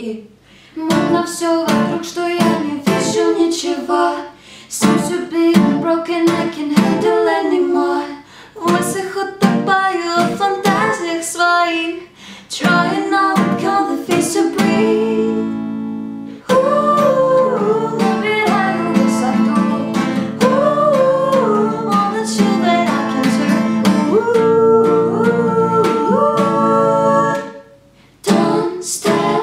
И мутно все вокруг, что я не вижу ничего. Seems to be broken, I can't handle anymore. Voices утопаю в фантазиях своих, trying not to call the face to breathe. Набираю высоту, all the chill that I can turn. Don't step